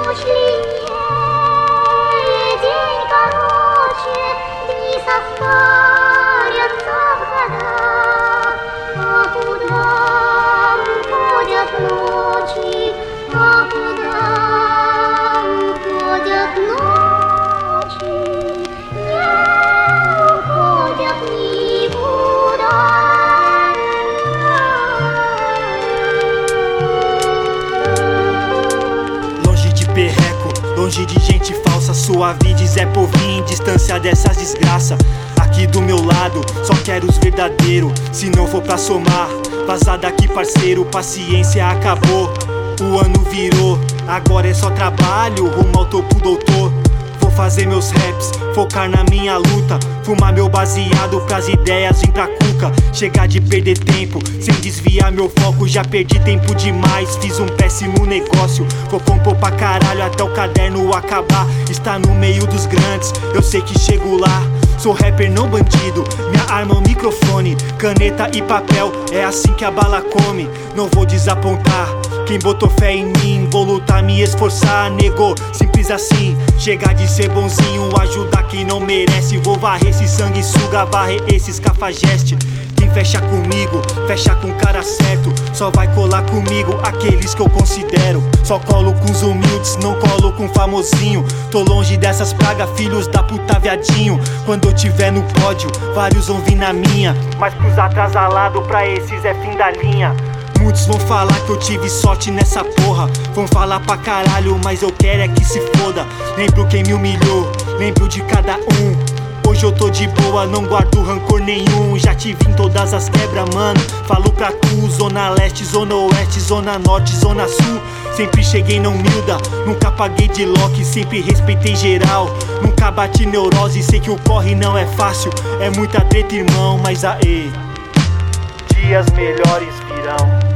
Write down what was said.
ушли день короче, дни состарятся в годах. А куда уходят ночи, а куда уходят ночи, не уходят никуда. Longe de perreco, longe de gente falsa, suave de Zé Povinho, distância dessas desgraças. Aqui do meu lado, só quero os verdadeiros, se não for pra somar. Vaza daqui, parceiro, paciência acabou. O ano virou, agora é só trabalho, rumo ao topo, doutor. Vou fazer meus raps, focar na minha luta, fumar meu baseado pras ideias vir pra cuca. Chegar de perder tempo, sem desviar meu foco, já perdi tempo demais, fiz um péssimo negócio. Vou compor pra caralho até o caderno acabar. Está no meio dos grandes, eu sei que chego lá. Sou rapper, não bandido, minha arma é um microfone, caneta e papel, é assim que a bala come. Não vou desapontar quem botou fé em mim, vou lutar, me esforçar, negou, simples assim. Chegar de ser bonzinho, ajudar quem não merece. Vou varrer esse sanguessuga, varrer esses cafajestes. Quem fecha comigo, fecha com o cara certo. Só vai colar comigo aqueles que eu considero. Só colo com os humildes, não colo com famosinho. Tô longe dessas pragas, filhos da puta viadinho. Quando eu tiver no pódio, vários vão vir na minha, mas pros atrasalados, pra esses é fim da linha. Muitos vão falar que eu tive sorte nessa porra, vão falar pra caralho, mas eu quero é que se foda. Lembro quem me humilhou, lembro de cada um. Hoje eu tô de boa, não guardo rancor nenhum. Já tive em todas as quebras, mano, falo pra tu. Zona leste, zona oeste, zona norte, zona sul. Sempre cheguei na humilda, nunca paguei de lock, sempre respeitei geral. Nunca bati neurose, sei que o corre não é fácil. É muita treta, irmão, mas aê, dias melhores virão.